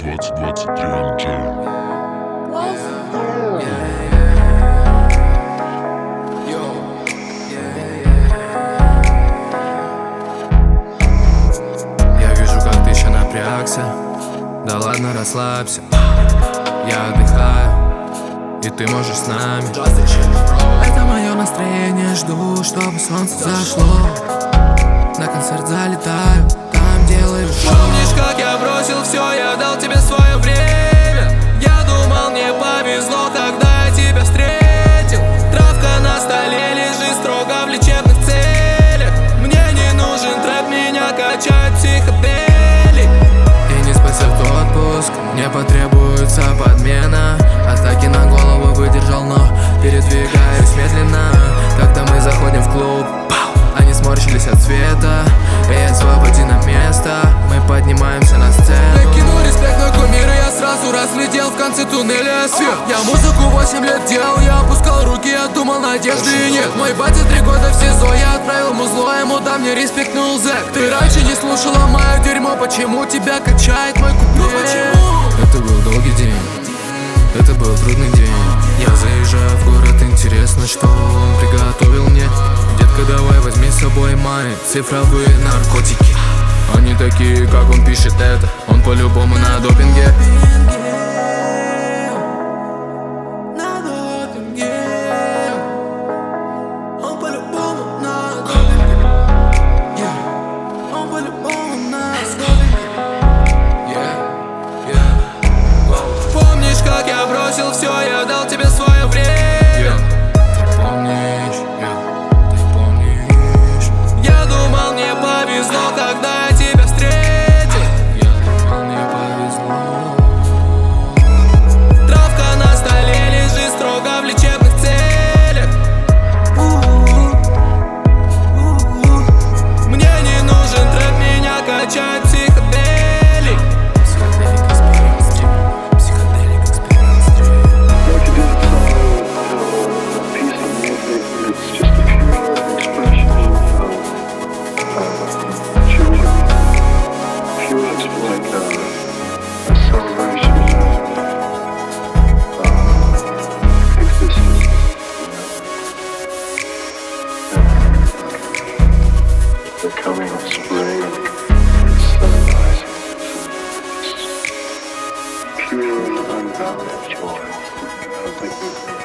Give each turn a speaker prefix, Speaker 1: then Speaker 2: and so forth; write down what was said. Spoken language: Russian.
Speaker 1: 2023 MJ.
Speaker 2: Я вижу, как ты еще напрягся. Да ладно, расслабься. Я отдыхаю, и ты можешь с нами. Это мое настроение, жду, чтобы солнце зашло. На концерт залетаю, там делаю шоу. Помнишь, как я бросил все, я дал тебе свое время. Я думал, мне повезло, когда я тебя встретил. Травка на столе лежит строго в лечебных целях. Мне не нужен трэп, меня качают психоделик. И не спасет отпуск, мне потребуется подмена. Атаки на голову выдержал, но передвигаюсь медленно. Когда мы заходим в клуб, они сморщились от света. Эй, освободи нам место, мы поднимаемся на сцену. Я кину респект на кумира, я сразу разглядел в конце туннеля свет. Я музыку 8 лет делал, я опускал руки, я думал, надежды нет. Мой батя 3 года в СИЗО, я отправил ему зло, ему да мне респектнул зэк. Ты раньше не слушала мое дерьмо, почему тебя качает мой куплет? Ну почему? Это был долгий день, это был трудный день. Я заезжаю в город, интересно, что он приготовил мне. Детка, давай возьми с собой мои цифровые наркотики. Они такие, как он пишет это, он по-любому на допинге. Он по-любому на допинге. Он по-любому на допинге. Помнишь, как я бросил все, я дал тебе свое время. Ты помнишь, ты помнишь. Я думал, мне повезло, когда я тебя встретил. Я думал, мне повезло. Травка на столе лежит строго в лечебных целях. Мне не нужен трэп, меня качает психоделик. Психоделик экспириенс стрип. Психоделик экспириенс стрип.
Speaker 3: The coming of spring, sunrise, pure and unbounded joy. I think